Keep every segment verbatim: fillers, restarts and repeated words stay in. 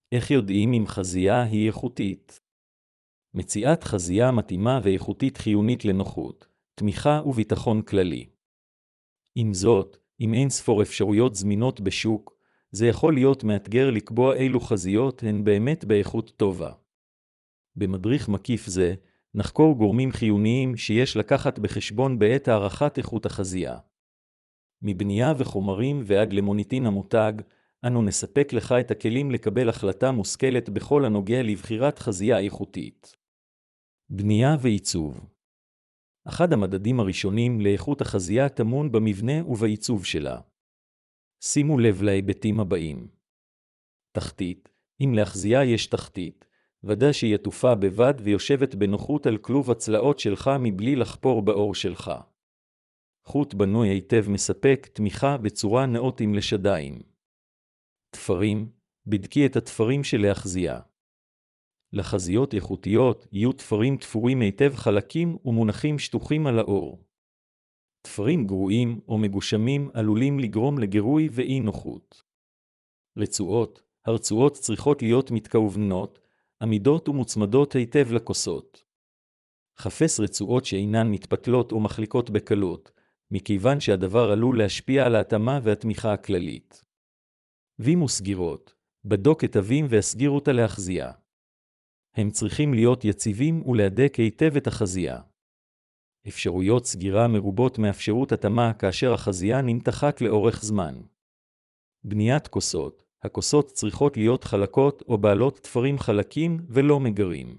איך יודעים אם חזייה היא איכותית? מציאת חזייה מתאימה ואיכותית חיונית לנוחות, תמיכה וביטחון כללי. עם זאת, אם אין ספור אפשרויות זמינות בשוק, זה יכול להיות מאתגר לקבוע אילו חזיות הן באמת באיכות טובה. במדריך מקיף זה, נחקור גורמים חיוניים שיש לקחת בחשבון בעת הערכת איכות החזייה. מבנייה וחומרים ועד למוניטין המותג, אנו נספק לך את הכלים לקבל החלטה מושכלת בכל הנוגע לבחירת חזייה איכותית. בנייה ועיצוב. אחד המדדים הראשונים לאיכות החזייה טמון במבנה ובעיצוב שלה. שימו לב להיבטים הבאים. תחתית. אם לחזייה יש תחתית, ודא שהיא עטופה בבד ויושבת בנוחות על כלוב הצלעות שלך מבלי לחפור באור שלך. חוט בנוי היטב מספק תמיכה בצורה נאותים לשדיים. תפרים. בדקי את התפרים של החזייה. לחזיות איכותיות יהיו תפרים תפורים היטב חלקים ומונחים שטוחים על האור. תפרים גרועים או מגושמים עלולים לגרום לגירוי ואי נוחות. רצועות. הרצועות צריכות להיות מתכווננות, עמידות ומוצמדות היטב לכוסות. חפש רצועות שאינן מתפתלות או מחליקות בקלות, מכיוון שהדבר עלול להשפיע על ההתאמה והתמיכה הכללית. ווים וסגירות. בדוק את הווים והסגיר אותה להחזייה. הם צריכים להיות יציבים ולהדק היטב את החזייה. אפשרויות סגירה מרובות מאפשרות התאמה כאשר החזייה נמתחת לאורך זמן. בניית כוסות. הכוסות צריכות להיות חלקות או בעלות תפרים חלקים ולא מגרים.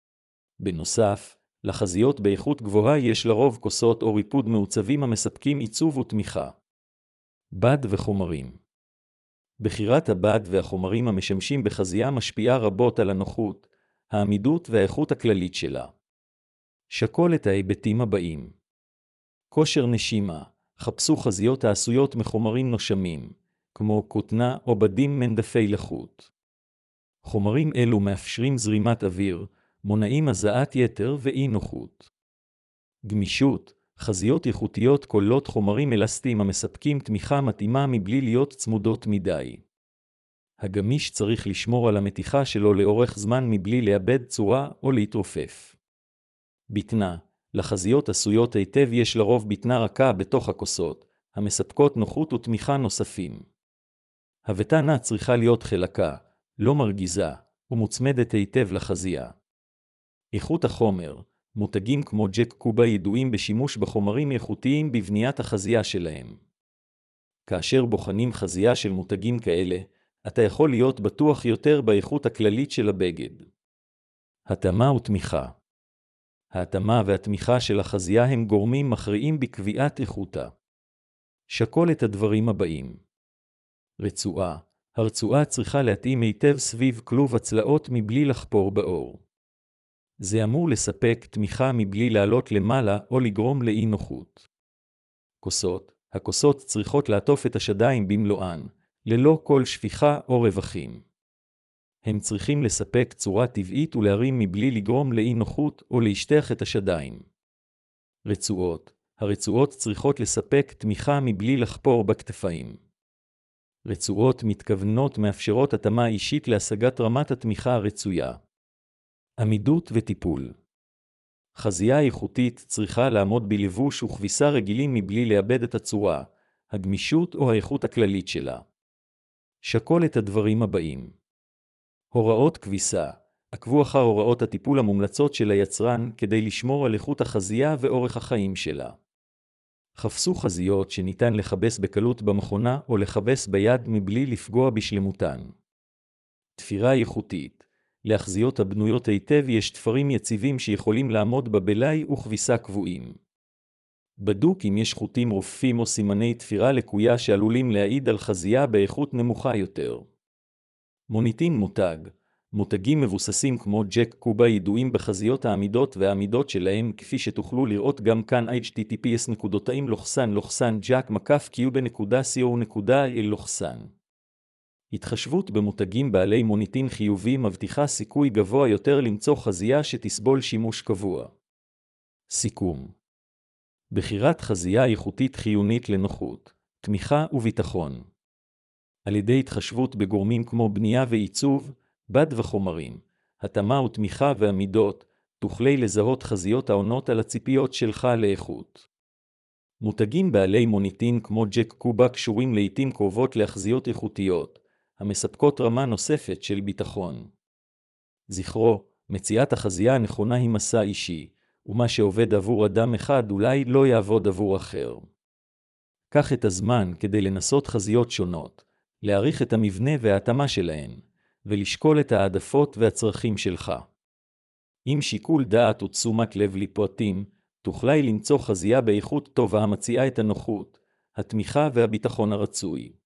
בנוסף, לחזיות באיכות גבוהה יש לרוב כוסות או ריפוד מעוצבים המספקים עיצוב ותמיכה. בד וחומרים. בחירת הבד והחומרים המשמשים בחזייה משפיעה רבות על הנוחות, העמידות והאיכות הכללית שלה. שקול את ההיבטים הבאים. כושר נשימה. חפשו חזיות העשויות מחומרים נושמים, כמו כותנה או בדים מנדפי לחות. חומרים אלו מאפשרים זרימת אוויר, מונעים הזעת יתר ואי נוחות. גמישות. חזיות איכותיות כוללות חומרים אלסטיים המספקים תמיכה מתאימה מבלי להיות צמודות מדי. הגמיש צריך לשמור על המתיחה שלו לאורך זמן מבלי לאבד צורה או להתרופף. בטנה. לחזיות עשויות היטב יש לרוב בטנה רכה בתוך הכוסות, המספקות נוחות ותמיכה נוספים. הבטנה צריכה להיות חלקה, לא מרגיזה, ומוצמדת היטב לחזייה. איכות החומר. מותגים כמו ג'ק קובה ידועים בשימוש בחומרים איכותיים בבניית החזייה שלהם. כאשר בוחנים חזייה של מותגים כאלה, אתה יכול להיות בטוח יותר באיכות הכללית של הבגד. התאמה ותמיכה. ההתאמה והתמיכה של החזייה הם גורמים מכריעים בקביעת איכותה. שקול את הדברים הבאים. רצועה. הרצועה צריכה להתאים היטב סביב כלוב הצלעות מבלי לחפור באור. זה אמור לספק תמיכה מבלי לעלות למעלה או לגרום לאי נוחות. כוסות. הכוסות צריכות לעטוף את השדיים במלואן, ללא כל שפיכה או רווחים. הם צריכים לספק צורה טבעית ולהרים מבלי לגרום לאי נוחות או להשטח את השדיים. רצועות. הרצועות צריכות לספק תמיכה מבלי לחפור בכתפיים. רצועות מתכוונות מאפשרות התאמה אישית להשגת רמת התמיכה הרצויה. עמידות וטיפול. חזייה איכותית צריכה לעמוד בלבוש וכביסה רגילים מבלי לאבד את הצורה, הגמישות או האיכות הכללית שלה. שקול את הדברים הבאים. הוראות כביסה. עקבו אחר הוראות הטיפול המומלצות של היצרן כדי לשמור על איכות החזייה ואורך החיים שלה. חפשו חזיות שניתן לחבס בקלות במכונה או לחבס ביד מבלי לפגוע בשלמותן. תפירה איכותית. לאחזיות הבנויות היטב יש תפרים יציבים שיכולים לעמוד בבלאי וכביסה קבועים. בדוק אם יש חוטים רופפים או סימני תפירה לקויה שעלולים להעיד על חזייה באיכות נמוכה יותר. מוניטין מותג. מותגים מבוססים כמו ג'ק קובה ידועים בחזיות העמידות והעמידות שלהם, כפי שתוכלו לראות גם כאן אייץ' טי טי פי אס נקודתיים לוחסן לוחסן ג'ק מקף קיובה נקודה סי או נקודה איי לוחסן. התחשבות במותגים בעלי מוניטין חיובי מבטיחה סיכוי גבוה יותר למצוא חזייה שתסבול שימוש קבוע. סיכום. בחירת חזייה איכותית חיונית לנוחות, תמיכה וביטחון. על ידי התחשבות בגורמים כמו בנייה ועיצוב, בד וחומרים, התאמה ותמיכה ועמידות, תוכלי לזהות חזיות העונות על הציפיות שלך לאיכות. מותגים בעלי מוניטין כמו ג'ק קובה קשורים לעתים קרובות להחזיות איכותיות, המספקות רמה נוספת של ביטחון. זכרו, מציאת החזייה הנכונה היא מסע אישי, ומה שעובד עבור אדם אחד אולי לא יעבוד עבור אחר. קח את הזמן כדי לנסות חזיות שונות, להעריך את המבנה וההתאמה שלהן, ולשקול את העדפות והצרכים שלך. עם שיקול דעת ותשומת לב לפרטים, תוכלי למצוא חזייה באיכות טובה המציעה את הנוחות, התמיכה והביטחון הרצוי.